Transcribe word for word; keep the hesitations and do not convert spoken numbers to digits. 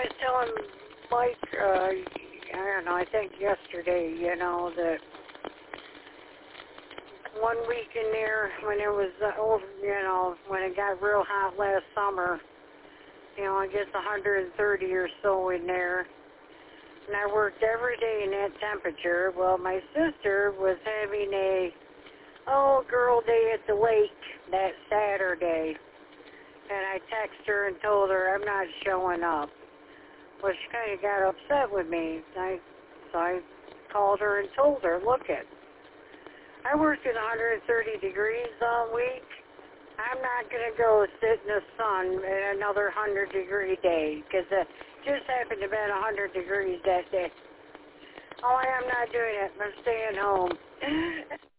was telling Mike, uh, I don't know, I think yesterday, you know, that one week in there when it was, uh, over, you know, when it got real hot last summer, you know, I guess one hundred thirty or so in there, and I worked every day in that temperature. Well, my sister was having a, oh, girl day at the lake that Saturday, and I texted her and told her I'm not showing up. Well, she kind of got upset with me. I, so I called her and told her, look it, I worked in one hundred thirty degrees all week. I'm not going to go sit in the sun in another one hundred degree day, because it just happened to be one hundred degrees that day. Oh, I'm not doing it. I'm staying home.